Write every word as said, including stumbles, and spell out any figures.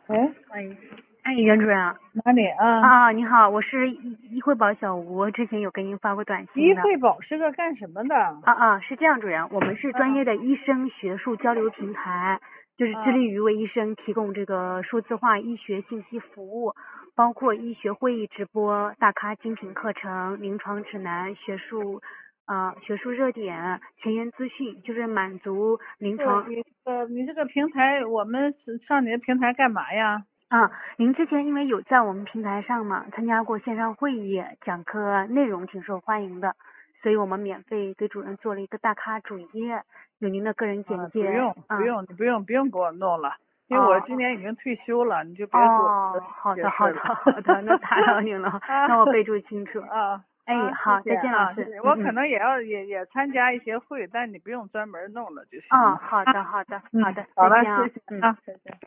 喂， 喂，哎，袁主任啊， 哪里啊？ 啊，你好，我是一一惠宝小吴，之前有给您发过短信的。 一惠宝是个干什么的？ 啊啊，是这样，主任，我们是专啊业的医生学术交流平台，就是致啊力于为医生提供这个数字化医学信息服务，包括医学会议直播、大咖精品课程、临床指南、学术啊、学术热点、前沿资讯，就是满足临是床。 你这个你这个平台，我们是上你的平台干嘛呀？ 啊，您之前因为有在我们平台上嘛参加过线上会议讲课，内容挺受欢迎的，所以我们免费给主任做了一个大咖主页，有您的个人简啊，不介。 用不啊， 用，你不用不用给我弄了，因为我哦今年已经退休了，你就别给我哦，好的好的解释了。 好的，那打扰您了， 啊那我备注清楚。 啊哎， 啊，谢好，再见，老谢啊，谢师。 谢。 嗯嗯。 我可能也要也也参加一些会，但你不用专门弄了就行哦， 了。 好的好的好嗯， 的， 好了， 再见啊。 谢谢嗯。 啊，再见。